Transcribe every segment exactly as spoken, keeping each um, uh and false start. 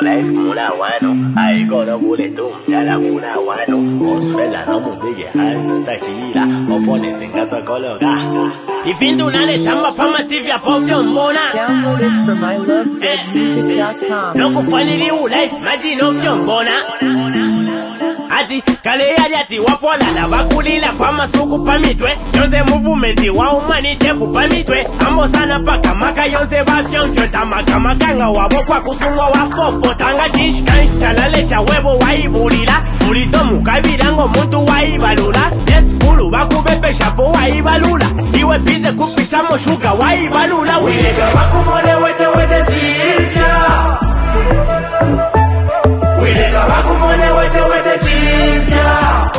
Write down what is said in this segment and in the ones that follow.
life muna wano. I gonna bullet to yala muna wano. Osfela no mubige hai takira. Opponents in casa kologa. If you do not let them pama T V above your mona. Download it from I love zed music dot com. No go find new life, imagine of your bona. Ati kale yali ati wapola la bakulila kwa masuku pamitwe. Yonze movement wa humanite pupamitwe. Ambo sana paka maka yonze bafyonfyo. Tamaka makanga wabo kwa kusungwa wa fofo. Tanga jish kansh talalesha webo waibulila. Mulito mukabirango muntu waibalula. Yes kulu bakubebe shapo waibalula. Iwe bize kupisa moshuga waibalula. Wilega bakumone wete wete zilvya. Wilega bakumone wete wete zilvya.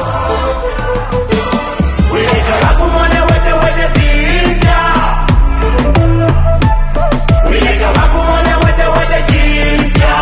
Wilega bakumone wete wete zilvya. Wilega bakumone wete wete zilvya.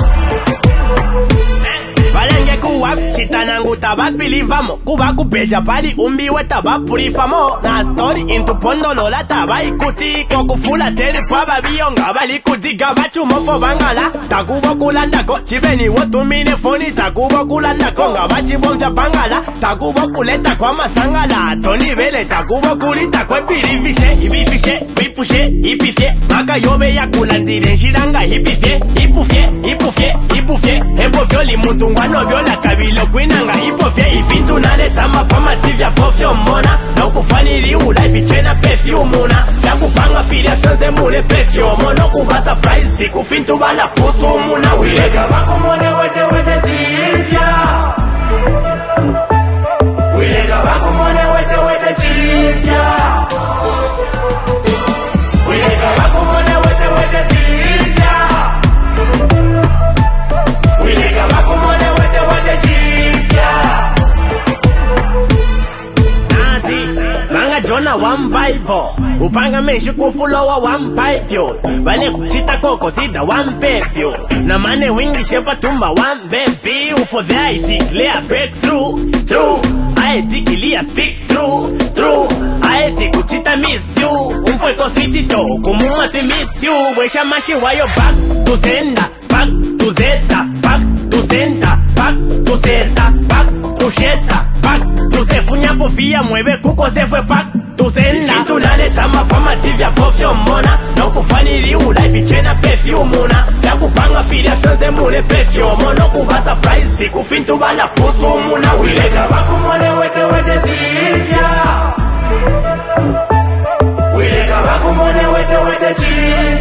Balenge kuwaf chitanangu tabak bilivamo. Kuba kupeja pali umbi weta bapurifamo. Na story into pondo lola taba ikuti. Kokufula teli paba bionga bali kudiga bachu mofo bangala. Takubo kulanda ko chibeni wotu mine foni. Takubo kulanda ko nga bachi bonja bangala. Takubo kuleta kwa masangala. Toni vele takubo kulita kwe pirifishe. Ibifishe, ipushe, ipifye. Maka yobe ya kulandire nshiranga ipifye. Ipufye, ipufye, ipufye. Ebo vyoli mutungwano vyola kabilo kwinanga ipofye. Ifintu nale tama pama sivya pofyo mona. Na ukufaniri ulaifi chena pefyu muna. Yaku panga filia shonze mule pefyo mono. Kuba surprise siku fintu bala pusu muna. Wilega bako mone wete wete zilvya. Wilega bako mone wete wete zilvya. Wilega bako mone wete wete zilvya. Wilega bako mone wete wete zilvya. Manga Jona one Bible. Upanga menshi kufulowa one pipe yo. Vale kuchita koko sida one pepyo. Na mane wingi shepa tumba one baby. Ufo there I declare breakthrough. True. I declare speak true. True. I te kuchita miss you. Ufo eko sweetie to. Kumuma te miss you. Wesha mashi wayo back to sender. Back to zeta. Back to center. Back to zeta. Back to sheta. Back to sefunya pofia mueve kuko se fue back to senda. Ifintu nale tama pama sivya pofyo mona. Na ukufaniri ulaifi chena pefyu muna. Ya kupanga filia shonze mule pefyo mono. Kuba surprise siku fintu bala pusu muna. Wilega bakumone wete wete zilvya. Wilega bakumone wete wete zilvya.